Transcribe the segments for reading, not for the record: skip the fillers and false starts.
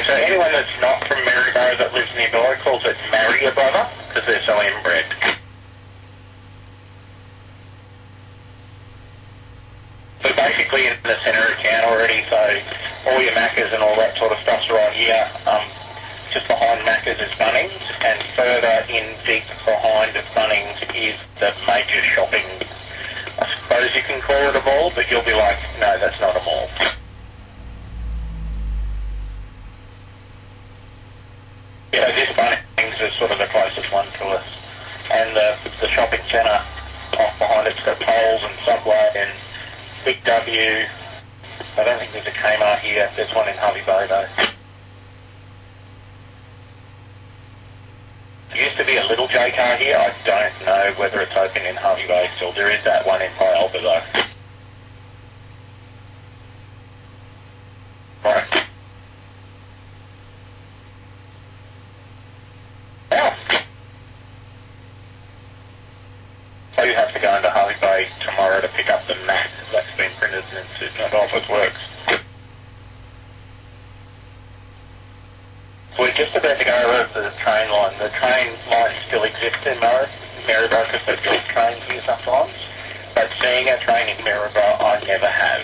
So anyone that's not from Maryborough that lives nearby calls it Maryborough because they're so inbred. So basically in the centre of town already, so all your Maccas and all that sort of stuff's right here. Just behind Macca's is Bunnings, and further in deep behind Bunnings is the major shopping. I suppose you can call it a mall, but you'll be like, no, that's not a mall. Yeah, this Bunnings is sort of the closest one to us. And the shopping centre off behind it's got Coles and Subway and Big W. I don't think there's a Kmart here. There's one in Harvey Bay though. There used to be a little J-car here. I don't know whether it's open in Harvey Bay still. There is that one in Pyalba though. Right. Now, so you have to go into Harvey Bay tomorrow to pick up the map that's been printed and it's not Office Works. We're just about to go over the train line. The train line still exists in Maryborough because they've built trains here sometimes. But seeing a train in Maryborough, I never have.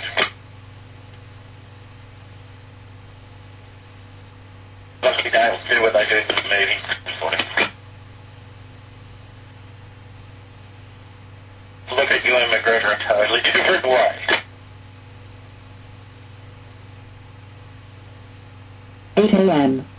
Lucky they'll do what they do in the movie. Look at you and McGregor a totally different way. 8 a.m.